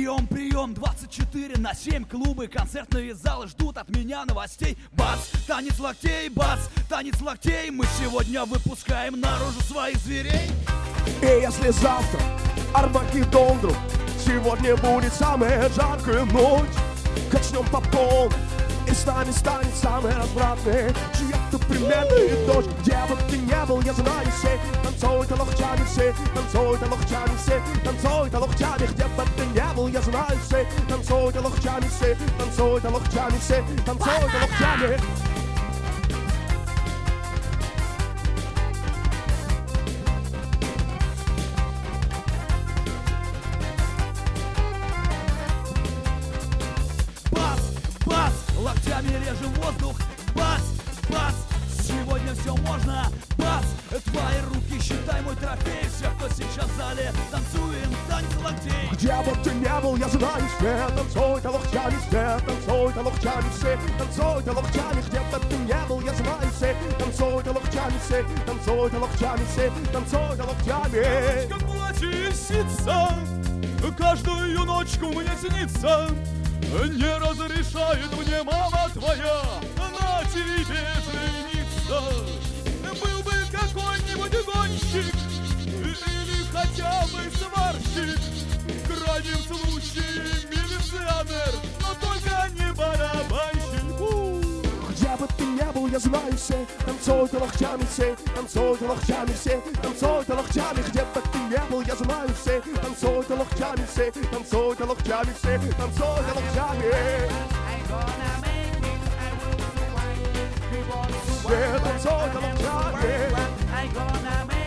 Прием, прием, 24/7 клубы, концертные залы ждут от меня новостей. Бац, танец локтей, бац, танец локтей. Мы сегодня выпускаем наружу своих зверей. И если завтра Армагеддон вдруг, сегодня будет самая жаркая ночь. Качнем по полной, и с нами станет самый развратный чья-то примерный дождь. Где бы ты не был, я знаю все. Танцуют лохчами все, танцуют лохчами все, танцуют лохчами. Где бы ты не был, я знаю все. Танцуют лохчами все, танцуют лохчами все, танцуют лохчами. Локтями режем воздух, бац, бац. Сегодня все можно, бац. Твои руки, считай мой трофей. Все, кто сейчас в зале, танцуем танец локтей. Где бы ты не был, я знаю все. Танцуйте локтями все, танцуйте локтями все, танцуйте локтями. Где бы ты не был, я знаю все. Танцуйте локтями все, танцуйте локтями все, танцуйте локтями. Девочка плачет и сится, каждую ночку мне снится. Не разрешает мне мама твоя на тебе жениться. Был бы какой-нибудь гонщик или хотя бы сварщик, в крайнем случае милиционер, но только не барабанщик. Где бы ты не был, я знаю все. Танцуйте локтями все, танцуйте локтями все, танцуйте локтями. Где бы ты не был, я знаю все. Танцуйте локтями все, танцуйте локтями все, танцуйте локтями. Все, танцуйте локтями.